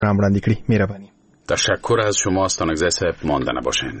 رام وړاندې کړي. مهرباني. تشکر از شما استانگزه صاحب، مانده نباشین.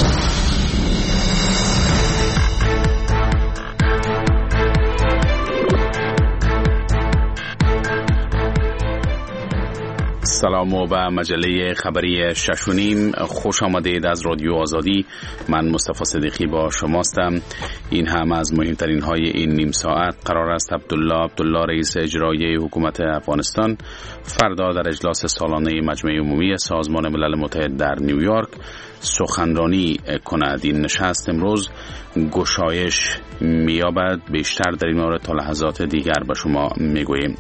سلام و به مجله خبری 6:30 خوش آمدید از رادیو آزادی. من مصطفی صدیقی با شماستم. این هم از مهمترین های این نیم ساعت. قرار است عبدالله رئیس اجرایی حکومت افغانستان فردا در اجلاس سالانه مجمع عمومی سازمان ملل متحد در نیویورک سخنرانی کند. این نشست امروز گشایش می‌یابد. بیشتر در این مورد تا لحظات دیگر به شما میگوییم.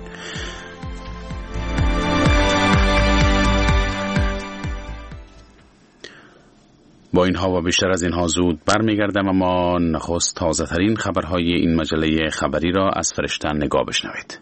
با اینها و بیشتر از اینها زود برمیگردم، اما نخست تازه ترین خبرهای این مجله خبری را از فرشتن نگاه بشنوید.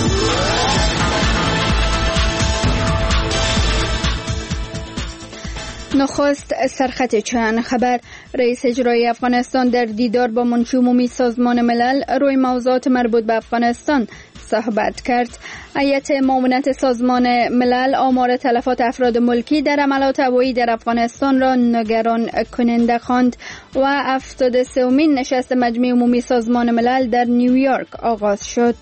نخست سرخط چند خبر. رئیس اجرایی افغانستان در دیدار با منشی عمومی سازمان ملل روی موضوعات مربوط به افغانستان صحبت کرد. هیئت معاونت سازمان ملل آمار تلفات افراد ملکی در حملات هوایی در افغانستان را نگران کننده خواند و 73مین نشست مجمع عمومی سازمان ملل در نیویورک آغاز شد.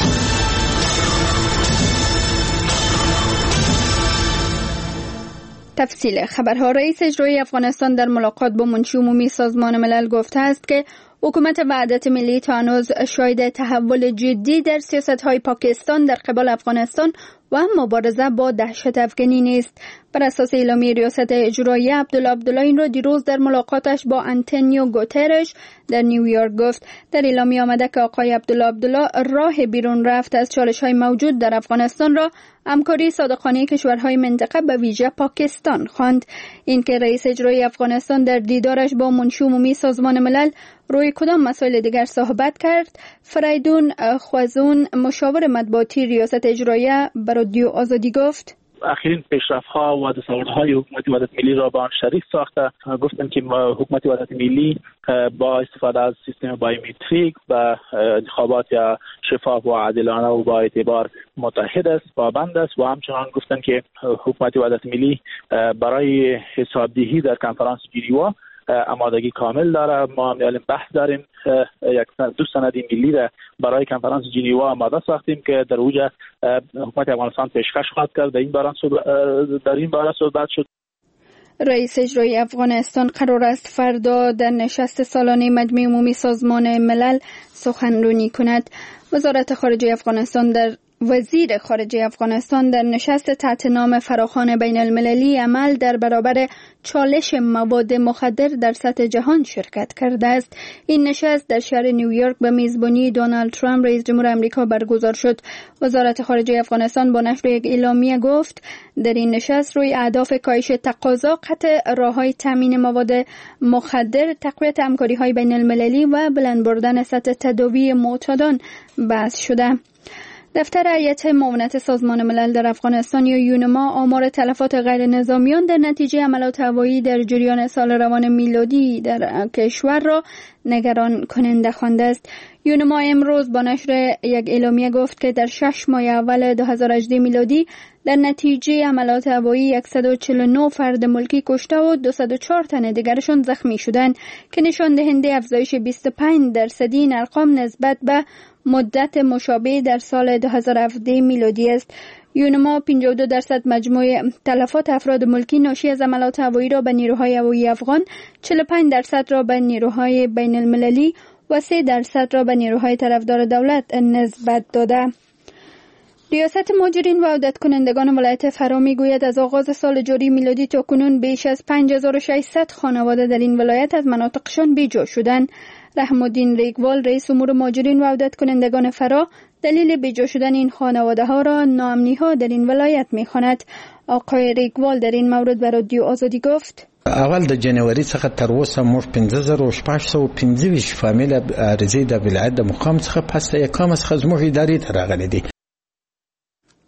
تفصیل خبرها. رئیس اجرایی افغانستان در ملاقات با منشی عمومی سازمان ملل گفته است که حکومت وحدت ملی تا هنوز شاهد تحول جدی در سیاست‌های پاکستان در قبال افغانستان و مبارزه با دهشت افغانی نیست. بر اساس اعلامیه ریاست اجرایی عبدالله این را دیروز در ملاقاتش با آنتونیو گوترش در نیویورک گفت. در اعلامیه آمده که آقای عبدالله راه بیرون رفت از چالش‌های موجود در افغانستان را همکاری صادقانه کشورهای منطقه به ویژه پاکستان خواند. این که رئیس اجرایی افغانستان در دیدارش با منشی عمومی سازمان ملل روی کدام مسائل دیگر صحبت کرد، فریدون خوازون مشاور مطبوعاتی ریاست اجرایی بر رادیو آزادی گفت. اخیرین پیشرفت‌ها و دستاوردهای حکومت وحدت ملی را با آن شریک ساخته. گفتن که حکومت وحدت ملی با استفاده از سیستم بایومتریک و انتخابات شفاف و عادلانه و با اعتبار متحد است، پابند است و همچنان گفتن که حکومت وحدت ملی برای حسابدهی در کنفرانس ژنو آمادگی کامل داره. ما می‌آلیم بحث داریم، دو سند ملی را برای کنفرانس ژنو آماده ساختیم که در اوج حکومت افغانستان پیشکش خواهد کرد. در این باره صحبت شد. رئیس اجرایی افغانستان قرار است فردا در نشست سالانه مجمع عمومی سازمان ملل سخنرانی کند. وزیر خارجه افغانستان در نشست تحت نام فراخوان بین المللی عمل در برابر چالش مواد مخدر در سطح جهان شرکت کرده است. این نشست در شهر نیویورک به میزبانی دونالد ترامپ رئیس جمهور آمریکا برگزار شد. وزارت خارجه افغانستان با نشر یک اعلامیه گفت در این نشست روی اهداف کاهش تقاضا، قطع راههای تامین مواد مخدر، تقویت همکاری‌های بین المللی و بلند بردن سطح تداوی معتادان بحث شده. دفتر هیئت معاونت سازمان ملل در افغانستان یا یونما آمار تلفات غیر نظامیان در نتیجه حملات هوایی در جریان سال روان میلادی در کشور را نگران کننده خوانده است. یونما امروز با نشر یک اعلامیه گفت که در 6 ماه اول 2018 میلادی در نتیجه حملات هوایی 149 فرد ملکی کشته و 204 تن دیگرشان زخمی شدند که نشان دهنده افزایش 25% این ارقام نسبت به مدت مشابه در سال 2017 میلادی است. یونما 52% مجموع تلفات افراد ملکی ناشی از حملات هوایی را به نیروهای هوایی افغان، 45% را به نیروهای بین المللی و 3% را به نیروهای طرفدار دولت نسبت داده. ریاست مهاجرین و عودت کنندگان ولایت فرا میگوید از آغاز سال جاری میلادی تا کنون بیش از 5600 خانواده در این ولایت از مناطقشان بیجا شدند. رحم الدین ریگوال رئیس امور مهاجرین و عودت کنندگان فرا دلیل بیجا شدن این خانواده ها را ناامنی ها در این ولایت میخواند. آقای ریگوال در این مورد به رادیو آزادی گفت: اول د جنوري څخه تر اوسه موږ 5625 فامیل عارضی د ولایت د مقام څخه پس د اقامت څخه زموږ ادارې ته راغلي دي.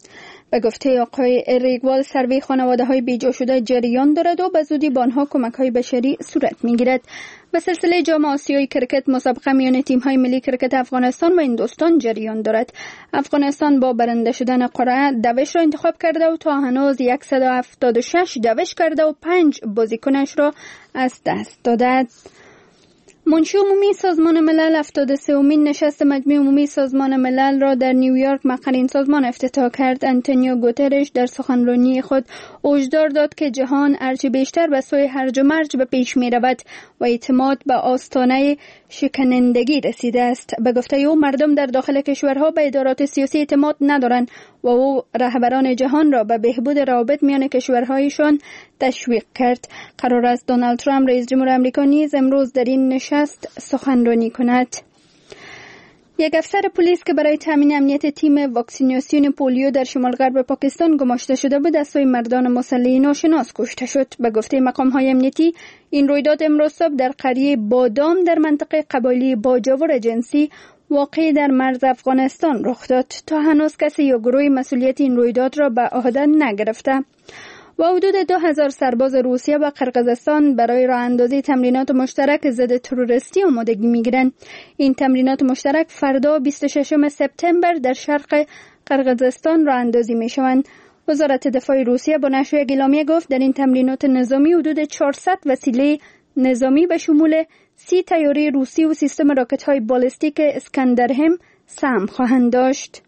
به گفته آقای ریگوال، سروی خانواده‌های بیجا شده جریان دارد و به زودی به آنها کمک‌های بشری صورت می‌گیرد. به سلسله جام آسیایی کرکت مسابقه میان تیم‌های ملی کرکت افغانستان و هندوستان جریان دارد. افغانستان با برنده شدن قرعه دوش را انتخاب کرده و تا هنوز 176 دوش کرده و 5 بازیکنش را از دست داده. منشی عمومی سازمان ملل 73مین نشست مجمع عمومی سازمان ملل را در نیویورک مقر این سازمان افتتاح کرد. آنتونیو گوترش در سخنرانی خود هشدار داد که جهان هرچه بیشتر به سوی هرج و مرج به پیش می رود و اعتماد به آستانه شکنندگی رسیده است. به گفته او مردم در داخل کشورها به ادارات سیاسی اعتماد ندارند و او رهبران جهان را به بهبود روابط میان کشورهایشان تشویق کرد. قرار است دونالد ترامپ رئیس جمهور آمریکا نیز امروز در این نشست سخنرانی کند. یک افسر پلیس که برای تامین امنیت تیم واکسیناسیون پولیو در شمال غرب پاکستان گماشته شده بود از سوی مردان مسلح ناشناس کشته شد. به گفته مقام‌های امنیتی این رویداد امروز صبح در قریه بادام در منطقه قبایلی باجاور جنسی واقع در مرز افغانستان رخ داد. تا هنوز کسی یا گروهی مسئولیت این رویداد را به عهده نگرفته. و حدود 2000 سرباز روسیه و قرقیزستان برای راه اندازی تمرینات مشترک ضد تروریستی آمادگی می‌گیرند. این تمرینات مشترک فردا 26 سپتامبر در شرق قرقیزستان راه اندازی می‌شوند. وزارت دفاع روسیه با نشر یک اعلامیه گفت در این تمرینات نظامی حدود 400 وسیله نظامی به شمول 30 طیاره روسی و سیستم راکت‌های بالستیک اسکندر هم سهم خواهند داشت.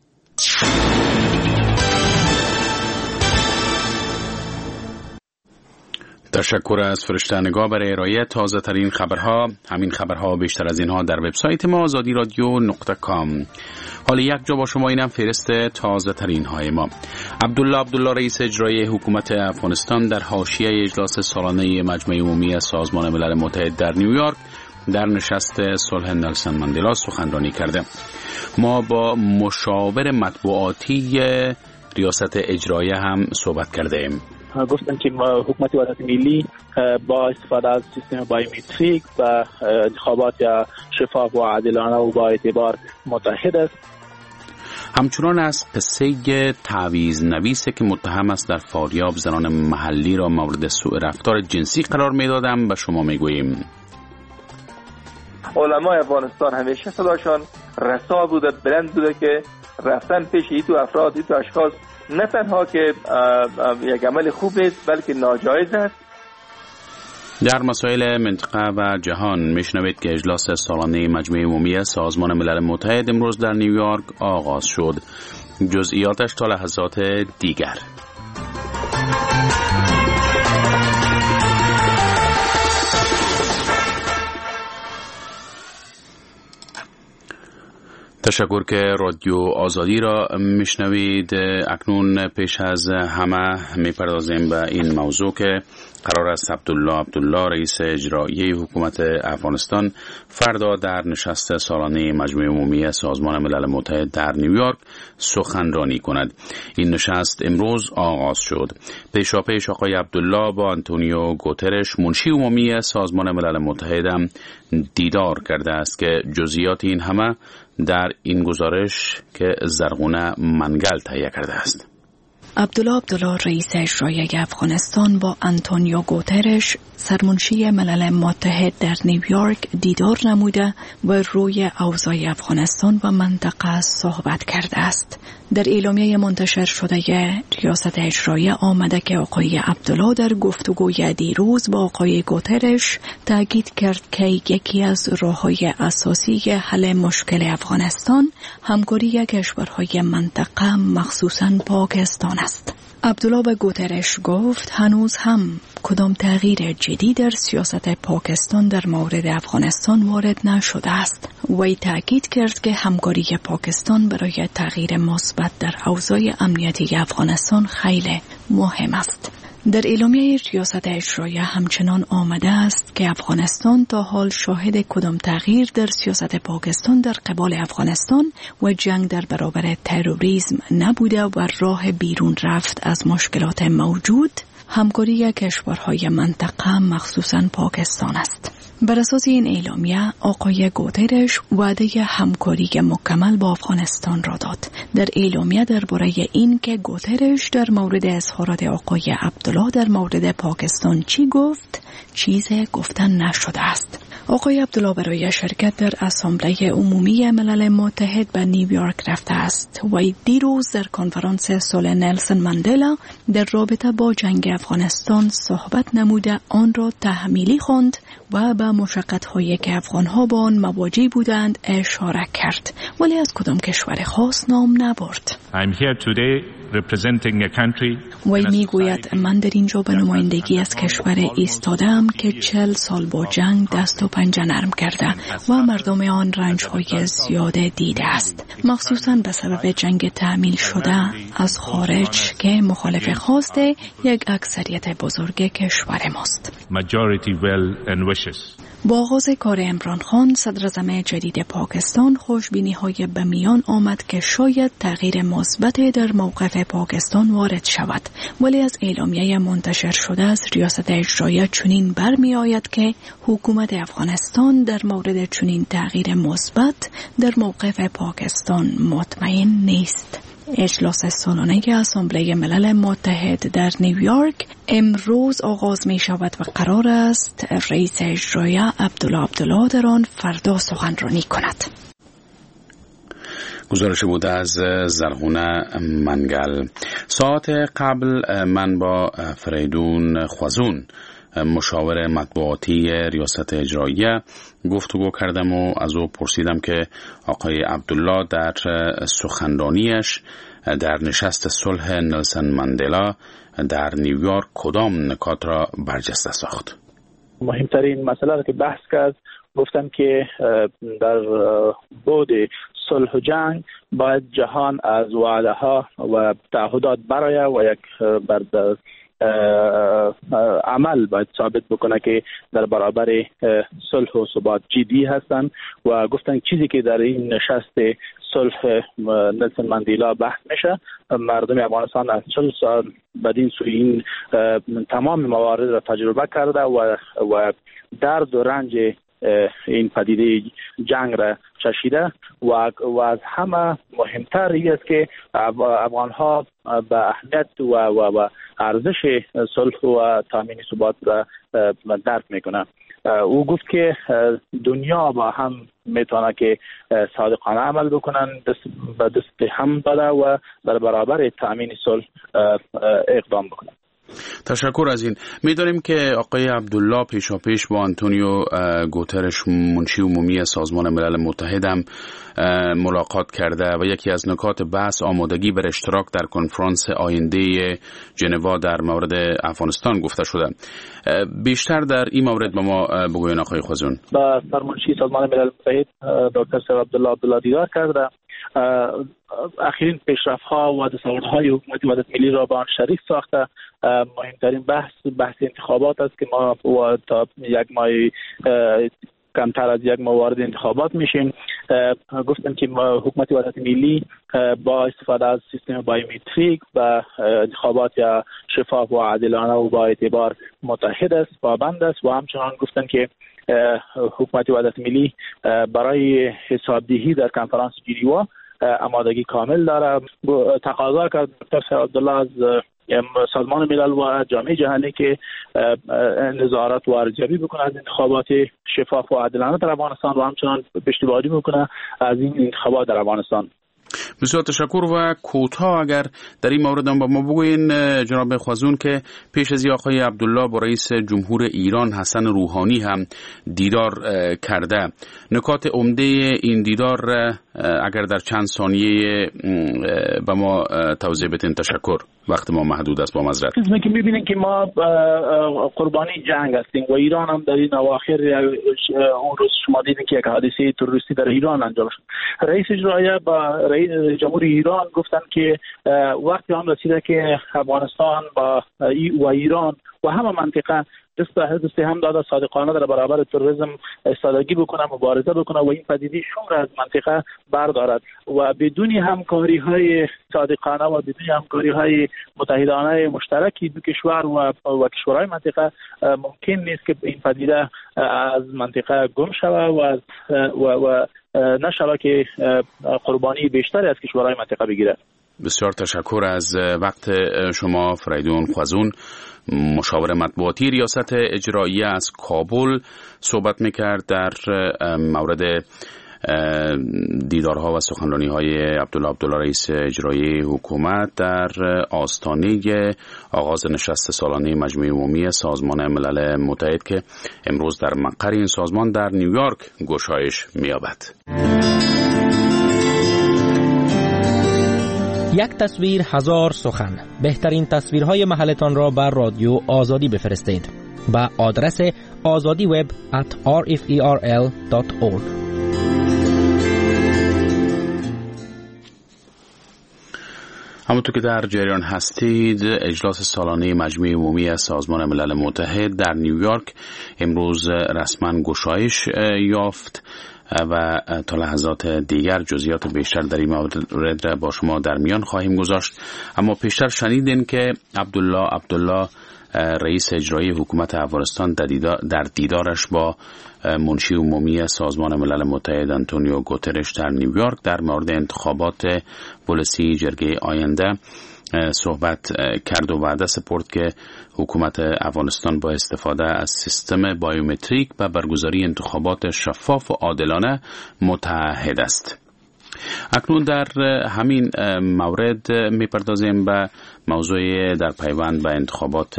تشکر از فرشته‌نگاه برای ارائه تازه ترین خبرها. همین خبرها بیشتر از اینها در وبسایت ما azadiradio.com. حال یک جا با شما اینم فهرست تازه ترین های ما. عبدالله رئیس اجرایی حکومت افغانستان در حاشیه اجلاس سالانه مجمع عمومی سازمان ملل متحد در نیویورک در نشست صلح نلسون ماندلا سخنرانی کرده. ما با مشاور مطبوعاتی ریاست اجرایی هم صحبت کرده ایم. گفتن که حکومت وحدت ملی با استفاده از سیستم بایومتریک و انتخابات شفاف و عادلانه و با اعتبار متحد است. همچنان از قصه تعویض نویسی که متهم است در فاریاب زنان محلی را مورد سوء رفتار جنسی قرار میدادم به شما میگوییم. علمای افغانستان همیشه صداشان رسا بوده، بلند بوده که رفتن پیش ایتو افراد، ایتو اشخاص نه تنها که یک عمل خوب نیست بلکه ناجایز است. در مسائل منطقه و جهان میشنوید که اجلاس سالانه مجمع عمومی سازمان ملل متحد امروز در نیویورک آغاز شد. جزئیاتش تا لحظات دیگر. تشکر که رادیو آزادی را میشنوید. اکنون پیش از همه میپردازیم به این موضوع که قرار است عبدالله رئیس اجرایی حکومت افغانستان فردا در نشست سالانه مجمع عمومی سازمان ملل متحد در نیویورک سخنرانی کند. این نشست امروز آغاز شد. پیشاپیش آقای عبدالله با آنتونیو گوترش منشی عمومی سازمان ملل متحد هم دیدار کرده است که جزئیات این همه در این گزارش که زرغونه منگل تهیه کرده است. عبدالله رئیس اجرایی افغانستان با آنتونیو گوترش سرمنشی ملل متحد در نیویورک دیدار نموده و روی اوضاع افغانستان و منطقه صحبت کرده است. در اعلامیه منتشر شده ریاست اجرایی آمده که آقای عبدالله در گفتگوی دیروز با آقای گوترش تاکید کرد که یکی از راه‌های اساسی حل مشکل افغانستان همکاری کشورهای منطقه مخصوصاً پاکستان است. عبدالله به گوترش گفت هنوز هم کدام تغییر جدی در سیاست پاکستان در مورد افغانستان وارد نشده است. وی تاکید کرد که همکاری پاکستان برای تغییر مثبت در اوضاع امنیتی افغانستان خیلی مهم است. در اعلامیه ریاست اجرایی همچنان آمده است که افغانستان تا حال شاهد کدام تغییر در سیاست پاکستان در قبال افغانستان و جنگ در برابر تروریسم نبوده و راه بیرون رفت از مشکلات موجود همکاری کشورهای منطقه مخصوصاً پاکستان است. بر اساس این اعلامیه آقای گوترش وعده همکاری مکمل با افغانستان را داد. در اعلامیه درباره این که گوترش در مورد اظهارات آقای عبدالله در مورد پاکستان چی گفت، چیز گفتن نشده است. آقای عبدالله برای شرکت در اسامبله عمومی ملل متحد به نیویورک رفته است و دیروز در کنفرانس صلح نلسن ماندلا در رابطه با جنگ افغانستان صحبت نموده آن را تحمیلی خواند و به مشقت‌هایی که افغان‌ها با آن مواجه بودند اشاره کرد، ولی از کدام کشور خاص نام نبرد. وی میگوید من در اینجا به نمایندگی از کشور ایستادم که 40 سال با جنگ دست و پنجه نرم کرده و مردم آن رنج‌های زیاده دیده است، مخصوصاً به سبب جنگ تحمیل شده از خارج که مخالف خواست یک اکثریت بزرگ کشور ماست. با آغاز کار عمران خان صدراعظم جدید پاکستان خوشبینی‌های به میان آمد که شاید تغییر مثبت در موقف پاکستان وارد شود، ولی از اعلامیه منتشر شده از ریاست اجرایی چنین برمی آید که حکومت افغانستان در مورد چنین تغییر مثبت در موقف پاکستان مطمئن نیست. اجلاس سالانه اسامبله ملل متحد در نیویورک امروز آغاز می شود و قرار است رئیس اجرایی عبدالله در آن فردا سخنرانی کند. گزارش بود از زرغونه منگل. ساعت قبل من با فریدون خوازون مشاور مطبوعاتی ریاست اجراییه گفتگو کردم و از او پرسیدم که آقای عبدالله در سخنرانیش در نشست صلح نلسن ماندلا در نیویورک کدام نکات را برجسته ساخت؟ مهمترین مسئله را که بحث کرد گفتم که در بعد صلح و جنگ باید جهان از وعده ها و تعهدات برآید و یک عمل باید ثابت بکنه که در برابر صلح و ثبات جدی هستند و گفتن چیزی که در این نشست صلح نلسن ماندلا بحث میشه، مردم افغانستان از 40 سال بدین سوی این تمام موارد را تجربه کرده و درد و رنج این پدیده جنگ را چشیده و از همه مهمتر این است که افغان‌ها به اهمیت و ارزش صلح و تامین ثبات را درک میکنه. او گفت که دنیا با هم میتونه که صادقانه عمل بکنن، دست هم بده و در برابر تامین صلح اقدام بکنن. تشکر از این. می‌دانیم که آقای عبدالله پیشاپیش با آنتونیو گوترش منشی عمومی سازمان ملل متحد هم ملاقات کرده و یکی از نکات بحث آمادگی بر اشتراک در کنفرانس آینده ژنوا در مورد افغانستان گفته شده. بیشتر در این مورد به ما بگوین آقای خوازون. با سرمنشی سازمان ملل متحد دکتر سر عبدالله دیدار کرده. اخیرین پیشرفت‌ها و دستاوردهای حکومت وحدت ملی را با آن شریک ساخته. مهمترین بحث انتخابات است که ما تا یک ماه کمتر از یک ماه وارد انتخابات میشیم. گفتم که حکومت وحدت ملی با استفاده از سیستم بایومتریک و انتخابات یا شفاف و عادلانه و با اعتبار متحد است، پابند است و همچنان گفتن که حکومت وحدت ملی برای حسابدهی در کنفرانس ژنوا آمادگی کامل داره. تقاضا کرد دکتر عبدالله از سازمان ملل و جامعه جهانی که نظارت و ارزیابی بکنه از انتخابات شفاف و عادلانه در افغانستان و همچنان پشتیبانی بکنه از این انتخابات در افغانستان. بسیار تشکر و کوتاه اگر در این مورد هم با ما بگوین جناب خوازون که پیش از آقای عبدالله با رئیس جمهور ایران حسن روحانی هم دیدار کرده. نکات عمده این دیدار اگر در چند ثانیه به ما توضیح بدین. تشکر. وقت ما محدود است با معذرت. چیزی که می‌بینید که ما قربانی جنگ هستیم و ایران هم در این اواخر اون روز شما دیدین که یک حادثه تروریستی در ایران انجام شد. رئیس اجرایی با رئیس جمهور ایران گفتن که وقتی آن رسیده که افغانستان و ایران و همه منطقه دست هم داده صادقانه در برابر تروریسم ایستادگی بکنه، مبارزه بکنه و این پدیده شور از منطقه بردارد و بدون همکاری های صادقانه و بدون همکاری های متحدانه مشترکی دو کشور و کشورهای منطقه ممکن نیست که این پدیده از منطقه گم شود و نشود که قربانی بیشتری از کشورهای منطقه بگیرد. بسیار تشکر از وقت شما فریدون خوازون، مشاور مطبوعاتی ریاست اجراییه از کابل صحبت میکرد در مورد دیدارها و سخنرانی‌های عبدالله رئیس اجرایی حکومت در آستانه آغاز نشست سالانه مجمع عمومی سازمان ملل متحد که امروز در مقر این سازمان در نیویورک گشایش می‌یابد. یک تصویر هزار سخن. بهترین تصویرهای محلتان را بر رادیو آزادی بفرستید با آدرس azadiweb@rferl.org. همونطور که در جریان هستید، اجلاس سالانه مجمع عمومی سازمان ملل متحد در نیویورک امروز رسما گشایش یافت و تا لحظات دیگر جزئیات بیشتر در این مورد را با شما در میان خواهیم گذاشت. اما پیشتر شنیدین که عبدالله رئیس اجرایی حکومت افغانستان در دیدارش با منشی عمومی سازمان ملل متحد آنتونیو گوترش در نیویورک در مورد انتخابات پلیسی جرگه آینده صحبت کرد و وعده سپرد که حکومت افغانستان با استفاده از سیستم بایومتریک و برگزاری انتخابات شفاف و عادلانه متعهد است. اکنون در همین مورد میپردازیم به موضوع در پیوند به انتخابات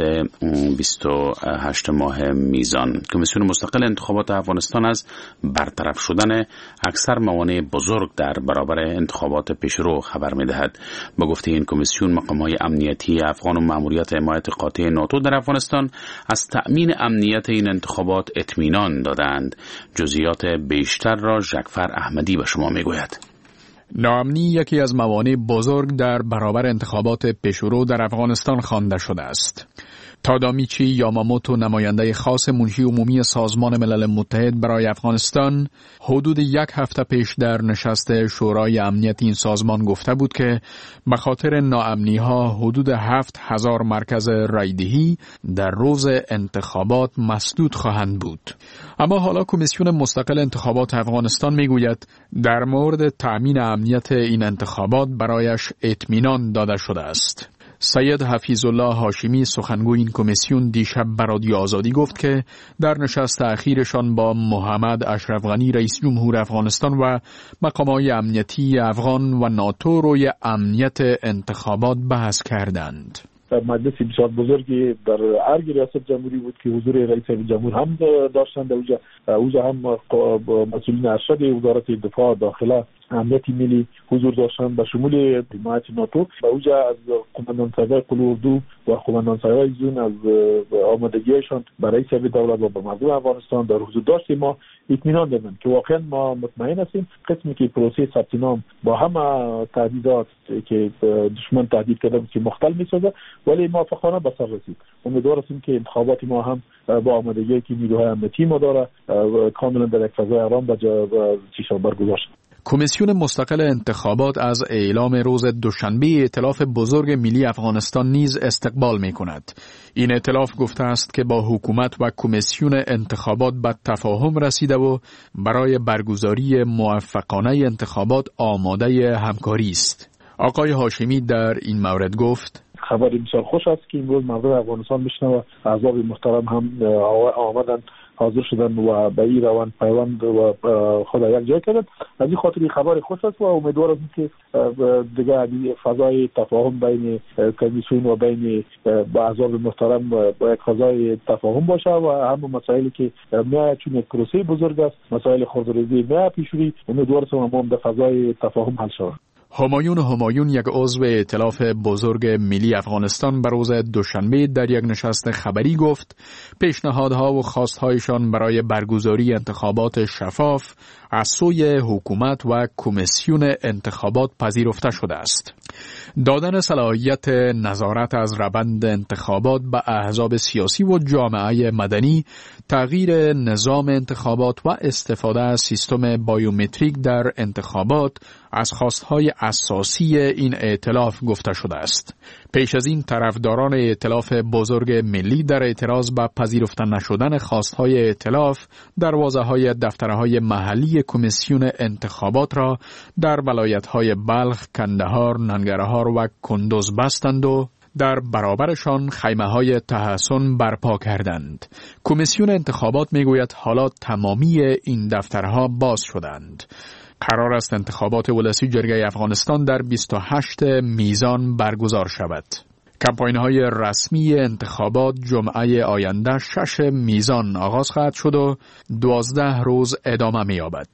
28 ماه میزان. کمیسیون مستقل انتخابات افغانستان از برطرف شدن اکثر موانع بزرگ در برابر انتخابات پیشرو خبر میدهد. با گفته این کمیسیون، مقام‌های امنیتی افغان و مأموریت حمایت قاطع ناتو در افغانستان از تأمین امنیت این انتخابات اطمینان دادند. جزئیات بیشتر را ژکفر احمدی به شما میگوید. ناامنی یکی از موانع بزرگ در برابر انتخابات پیشرو در افغانستان خوانده شده است. تادامیچی یاماموتو، نماینده خاص منشی عمومی سازمان ملل متحد برای افغانستان، حدود یک هفته پیش در نشست شورای امنیت این سازمان گفته بود که به خاطر ناامنی‌ها حدود 7000 مرکز رایدهی در روز انتخابات مسدود خواهند بود. اما حالا کمیسیون مستقل انتخابات افغانستان میگوید در مورد تأمین امنیت این انتخابات برایش اطمینان داده شده است. سید حفیظ الله هاشمی، سخنگوی این کمیسیون، دیشب به رادیو آزادی گفت که در نشست اخیرشان با محمد اشرف غنی رئیس جمهور افغانستان و مقامات امنیتی افغان و ناتو روی امنیت انتخابات بحث کردند. مجلس بسیار بزرگی در ارگ ریاست جمهوری بود که حضور رئیس جمهور هم داشتند. اوجا هم مسئولین ارشد وزارت دفاع، داخله، امنیت ملی حضور داشتند به شمول حمایت ناتو. و اوجا از قماندان سرای قلو اردو و قماندان سرای زون از آمادگیشان برای سر دولت و به مردم افغانستان در حضور داشت ما اطمینان دادند که واقعا ما مطمئن هستیم قسمی که پروسه ثبت نام با همه تهدیدات که دشمن تهدید کرده که مختل می‌سازه ولی موفقانه به سر رسید. امیدوار هستیم که انتخابات ما هم با آمادگی که نیروهای امنیتی ما داره کاملا در یک فضای آرام و چیزا برگزار شود. کمیسیون مستقل انتخابات از اعلام روز دوشنبه ائتلاف بزرگ ملی افغانستان نیز استقبال می کند. این ائتلاف گفته است که با حکومت و کمیسیون انتخابات به تفاهم رسیده و برای برگزاری موفقانه انتخابات آماده همکاری است. آقای هاشمی در این مورد گفت: خبر بسیار خوش است که امروز مردم افغانستان میشنوه، احزاب محترم هم آمدن، حاضر شدن و به این روان پیوند و خود یک جای کردن. از این خاطر خبر خوش است و امیدوارم که دیگه فضای تفاهم بین کمیسیون و بین احزاب محترم با یک فضای تفاهم باشه و همه مسائلی که میاد چون یک پروسه بزرگ است، مسائل خردریزی میاد پیش روی، امیدوارم هم در فضای تفاهم حل شود. همایون یک عضو ائتلاف بزرگ ملی افغانستان بر روز دوشنبه در یک نشست خبری گفت پیشنهادها و خواستهایشان برای برگزاری انتخابات شفاف از سوی حکومت و کمیسیون انتخابات پذیرفته شده است. دادن صلاحیت نظارت از روند انتخابات به احزاب سیاسی و جامعه مدنی، تغییر نظام انتخابات و استفاده از سیستم بایومتریک در انتخابات از خواستهای اساسی این ائتلاف گفته شده است. پیش از این طرفداران ائتلاف بزرگ ملی در اعتراض به پذیرفته نشدن خواستهای ائتلاف دروازه‌های دفترهای محلی کمیسیون انتخابات را در ولایت‌های بلخ، کندهار، ننگرهار و کندوز بستند و در برابرشان خیمه‌های تحصن برپا کردند. کمیسیون انتخابات میگوید حالا تمامی این دفترها باز شدند. قرار است انتخابات ولسی جرگه افغانستان در 28 میزان برگزار شود. کمپاین‌های رسمی انتخابات جمعه آینده 6 میزان آغاز خواهد شد و 12 روز ادامه می‌یابد.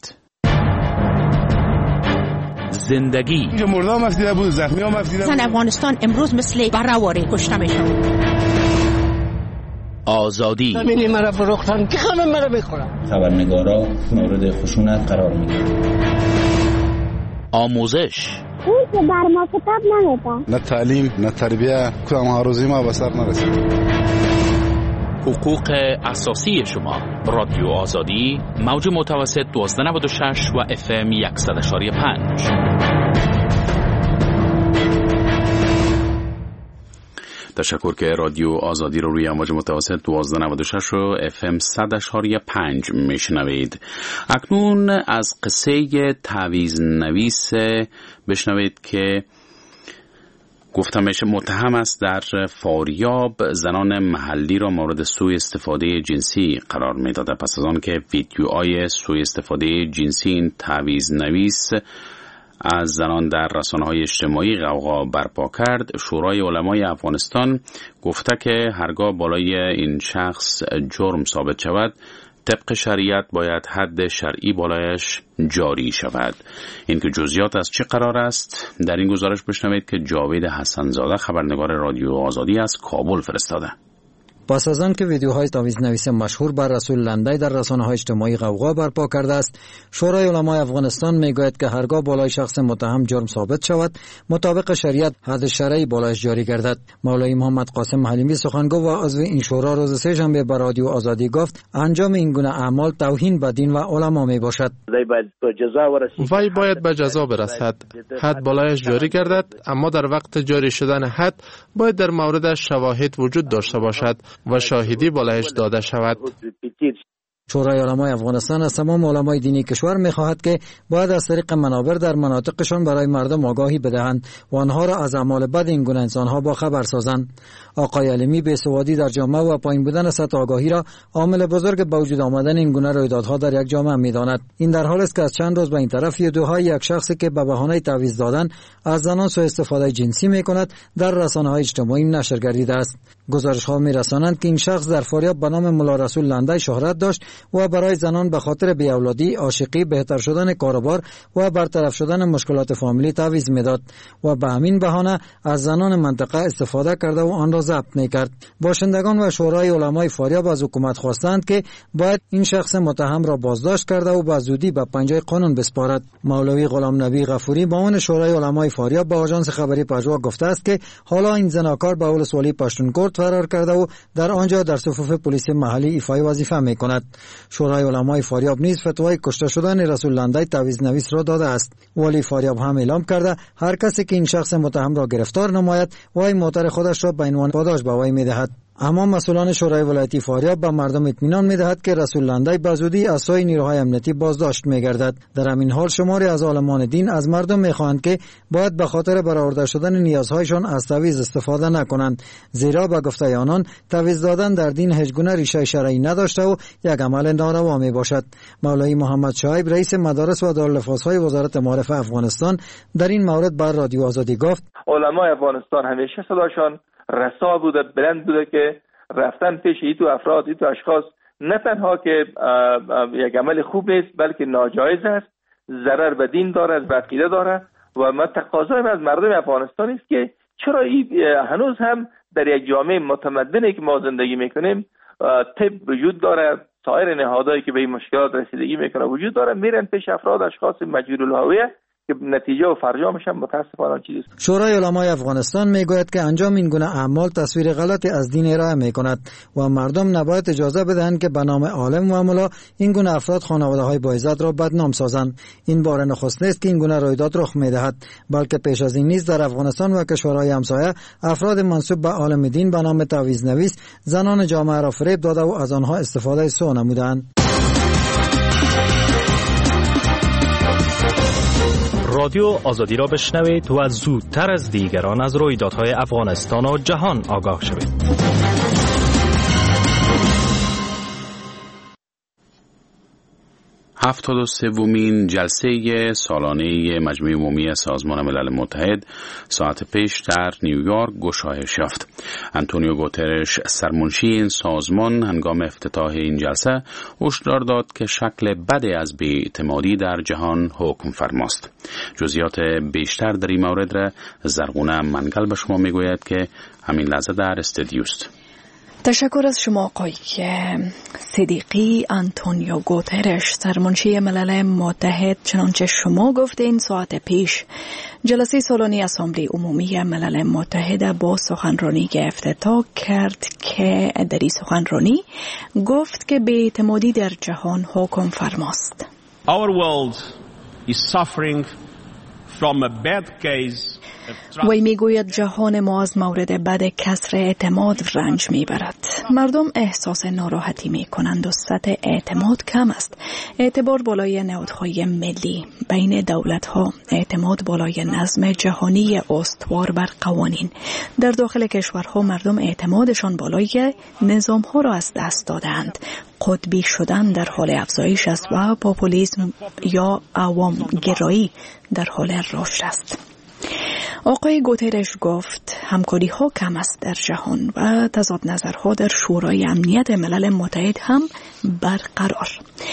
زندگی مردا مفیده بود، زخمی ها مفیده بود. افغانستان امروز مثل برآواره کشته میشن. آزادی زمینی مرا فروختن که همه مرا بخورن. خبرنگارا مورد خشونت قرار میگیرن. آموزش اون که بر ما کتاب نمیده. نه تعلیم نه تربیه، کدام هاروزی ما به سر نرسید. حقوق اساسی شما. رادیو آزادی، موج متوسط 1296 و FM 100.5. تشکر که رادیو آزادی رو روی موج متوسط 1296 و FM 100.5 میشنوید. اکنون از قصه تعویض نویس بشنوید که گفتم میشه متهم است در فاریاب زنان محلی را مورد سوء استفاده جنسی قرار میداده. پس از آن که ویدیوهای سوء استفاده جنسی این تعویض نویس از زنان در رسانه‌های اجتماعی غوغا برپا کرد، شورای علمای افغانستان گفته که هرگاه بالای این شخص جرم ثابت شود، طبق شریعت باید حد شرعی بالایش جاری شود. این که جزئیات از چه قرار است در این گزارش بشنوید که جاوید حسن‌زاده خبرنگار رادیو آزادی از کابل فرستاده. پس از آن که ویدیوهای تعویض نویس مشهور بر رسول لندی در رسانه‌های اجتماعی غوغا برپا کرده است، شورای علمای افغانستان میگوید که هرگاه بالای شخص متهم جرم ثابت شود، مطابق شریعت حد شرعی بالایش جاری گردد. مولوی محمد قاسم حلیمی سخنگو و عضو این شورا روز سه‌شنبه به رادیو آزادی گفت انجام این گونه اعمال توهین به دین و علما میباشد. وی باید به جزا برسد، حد بالایش جاری گردد، اما در وقت جاری شدن حد باید در موردش شواهد وجود داشته باشد و شاهدی بالایش داده شود. شورای علمای افغانستان از تمام علمای دینی کشور می‌خواهد که باید از طریق منابر در مناطقشان برای مردم آگاهی بدهند و آنها را از اعمال بد این گونه انسان‌ها با خبر سازند. آقای علیمی بی‌سوادی در جامعه و پایین بودن سطح آگاهی را عامل بزرگ به وجود آمدن این گونه رویدادها در یک جامعه می‌داند. این در حالی است که از چند روز به این طرف ویدیوهای یک شخصی که به بهانه تعویض دادن از زنان سوء استفاده جنسی می‌کند در رسانه‌های اجتماعی نشر گردیده است. گزارش‌ها می‌رسانند که این شخص در فاریاب به نام ملا رسول لندی شهرت داشت و برای زنان به خاطر بی‌اولادی، عاشقی، بهتر شدن کاروبار و برطرف شدن مشکلات فامیلی تعویض می‌داد و به همین بهانه از زنان منطقه استفاده کرده و آن را ضبط می‌کرد. باشندگان و شورای علمای فاریاب از حکومت خواستند که باید این شخص متهم را بازداشت کرده و به زودی به پنجه قانون بسپارد. مولوی غلام نبی غفوری معاون شورای علمای فاریاب به آژانس خبری پژوا گفته است که حالا این زناکار به ولسوالی پشتونکورد فرار کرده و در آنجا در صفوف پلیس محلی ایفای وظیفه می‌کند. شورای علمای فاریاب نیز فتوای کشته شدن رسول لندی تعویض نویس را داده است. ولی فاریاب هم اعلام کرده هر کسی که این شخص متهم را گرفتار نماید وی موتر خودش را به عنوان پاداش به وی می‌دهد. اما مسئولان شورای ولایتی فاریاب به مردم اطمینان می‌دهد که رسول لندی به زودی از سوی نیروهای امنیتی بازداشت می‌گردد. در همین حال شماری از عالمان دین از مردم می‌خواهند که باید به خاطر برآورده شدن نیازهایشان از تعویض استفاده نکنند، زیرا به گفته آنان تعویض دادن در دین هیچ گونه ریشه شرعی نداشته و یک عمل ناروا میباشد. مولوی محمد شعیب رئیس مدارس و دارالحفاظهای وزارت معارف افغانستان در این مورد بر رادیو آزادی گفت علمای افغانستان همیشه صداشان رسا بوده، بلند بوده که رفتن پیش ایتو افراد، ایتو اشخاص نه تنها که یک عمل خوب نیست بلکه ناجایز است، ضرر به دین داره، به عقیده داره و ما تقاضای از مردم افغانستان است که چرا هنوز هم در یک جامعه متمدنی که ما زندگی میکنیم طب وجود داره، سایر نهادهایی که به این مشکلات رسیدگی میکنه وجود داره، میرن پیش افراد اشخاص مجهول الهویه که نتیجه و فرجامش هم متاسفانه چیزی است. شورای علمای افغانستان میگوید که انجام این گونه اعمال تصویر غلطی از دین ارائه میکند و مردم نباید اجازه بدهند که به نام عالم و ملا این گونه افراد خانواده‌های باعزت را بدنام سازند. این بار نخست نیست که این گونه رویداد رخ میدهد، بلکه پیش از این نیز در افغانستان و کشورهای همسایه افراد منسوب به عالم دین به نام تعویض‌نویس زنان جامعه را فریب داده و از آنها استفاده سوء نمودند. رادیو آزادی را بشنوید و زودتر از دیگران از رویدادهای افغانستان و جهان آگاه شوید. 73مین جلسه سالانه مجمع عمومی سازمان ملل متحد ساعت پیش در نیویورک گشایش یافت. آنتونیو گوترش سرمنشی این سازمان هنگام افتتاح این جلسه هشدار داد که شکل بد از بی‌اعتمادی در جهان حکم فرماست. جزئیات بیشتر در این مورد را زرغونه منگل به شما میگوید که همین لحظه در استودیو است. تشکر از شما آقای صدیقی. آنتونیو گوترش سرمنشی ملل متحد چنانچه شما گفتین ساعت پیش جلسه سالانه اسامبله عمومی ملل متحد با سخنرانی افتتاح کرد که در این سخنرانی گفت که بی‌اعتمادی در جهان حکم فرماست. Our world is suffering from a bad case. وی میگوید جهان ما از مورد بد کسر اعتماد رنج میبرد. مردم احساس ناراحتی میکنند و سطح اعتماد کم است. اعتبار بالای نهادهای ملی بین دولتها، اعتماد بالای نظم جهانی استوار بر قوانین. در داخل کشورها مردم اعتمادشان بالای نظامها را از دست دادند. قطبی شدن در حال افزایش است و پاپولیسم یا عوام گرایی در حال رشد است. آقای گوترش گفت همکاری ها کم است در جهان و تضاد نظرها در شورای امنیت ملل متحد هم برقرار.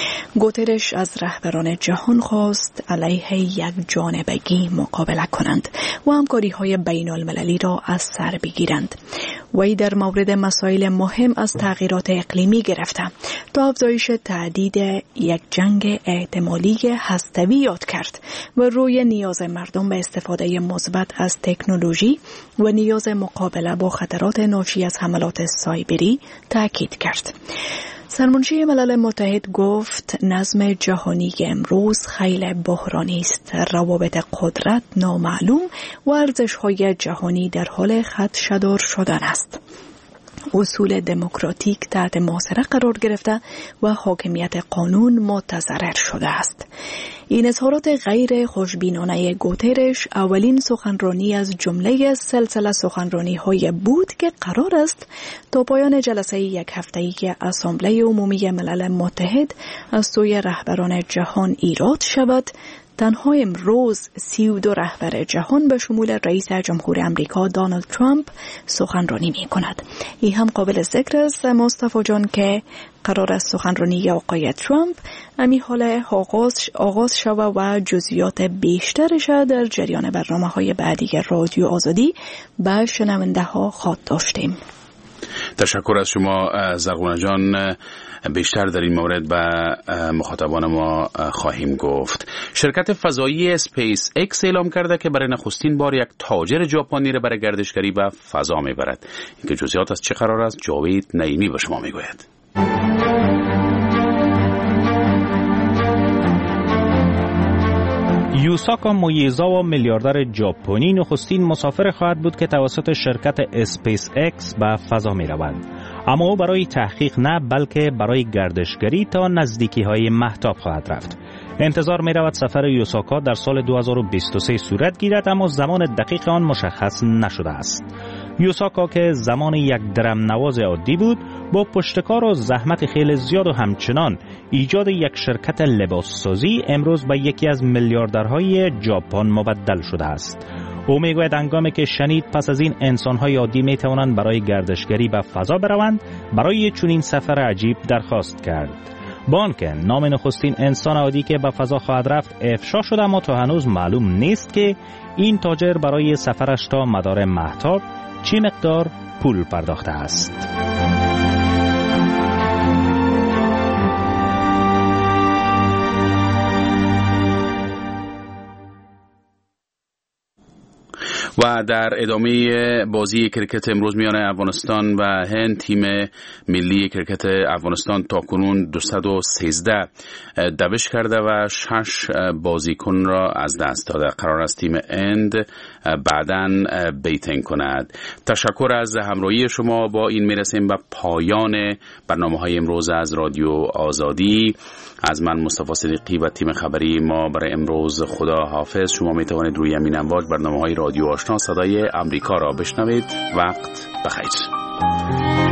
گوترش از رهبران جهان خواست علیه یک جانبگی مقابله کنند و همکاری های بین المللی را از سر بگیرند. وی در مورد مسائل مهم از تغییرات اقلیمی گرفته تا افزایش تهدید یک جنگ احتمالی هسته‌ای یاد کرد و روی نیاز مردم به استفاده مثبت از تکنولوژی و نیاز مقابله با خطرات ناشی از حملات سایبری تاکید کرد. سرمنشی ملل متحد گفت نظم جهانی امروز خیلی بحرانی است. روابط قدرت نامعلوم و ارزش‌های جهانی در حال خدشه‌دار شدن است. اصول دموکراتیک تحت محاصره قرار گرفته و حاکمیت قانون متضرر شده است. این اظهارات غیر خوشبینانه گوترش اولین سخنرانی از جمله سلسله سخنرانی‌های بود که قرار است تا پایان جلسه یک هفته‌ای اسامبله عمومی ملل متحد از سوی رهبران جهان ایراد شود. تنها امروز 32 رهبر جهان به شمول رئیس جمهور امریکا دونالد ترامپ سخنرانی می کند. این هم قابل ذکر است مصطفی جان که قرار است سخنرانی آقای ترامپ امی حال آغاز شود و جزئیات بیشترش در جریان برنامه‌های بعدی رادیو آزادی به شنونده ها خواهد داشتیم. تشکر از شما زرغونه جان. بیشتر در این مورد به مخاطبان ما خواهیم گفت. شرکت فضایی اسپیس اکس اعلام کرده که برای نخستین بار یک تاجر ژاپنی را برای گردشگری به فضا میبرد. اینکه جزئیات از چه قرار است جاوید نعیمی به شما میگوید. یوساکا مویزاوا میلیاردر ژاپنی نخستین مسافر خواهد بود که توسط شرکت اسپیس اکس به فضا می رود. اما او برای تحقیق نه بلکه برای گردشگری تا نزدیکی های مهتاب خواهد رفت. انتظار می رود سفر یوساکا در سال 2023 صورت گیرد اما زمان دقیق آن مشخص نشده است. یوساکا که زمان یک درم نواز عادی بود با پشتکار و زحمت خیلی زیاد و همچنان ایجاد یک شرکت لباسسازی امروز به یکی از میلیاردرهای ژاپن مبدل شده است. او میگوید هنگامی که شنید پس از این انسان‌های عادی میتوانند برای گردشگری به فضا بروند برای چنین سفر عجیب درخواست کرد. با آنکه نام نخستین انسان عادی که به فضا خواهد رفت افشا شده، اما تا هنوز معلوم نیست که این تاجر برای سفرش تا مدار مهتاب چه مقدار پول پرداخته است. و در ادامه بازی کرکت امروز میان افغانستان و هند، تیم ملی کرکت افغانستان تاکنون 213 دوش کرده و 6 بازیکن را از دست داده. قرار است تیم هند بعداً بیتینگ کند. تشکر از همراهی شما. با این میرسیم به پایان برنامه‌های امروز از رادیو آزادی. از من مصطفی صدیقی و تیم خبری ما برای امروز خدا حافظ. شما می توانید روی همین امواج برنامه‌های رادیو آشنا صدای امریکا را بشنوید. وقت بخیر.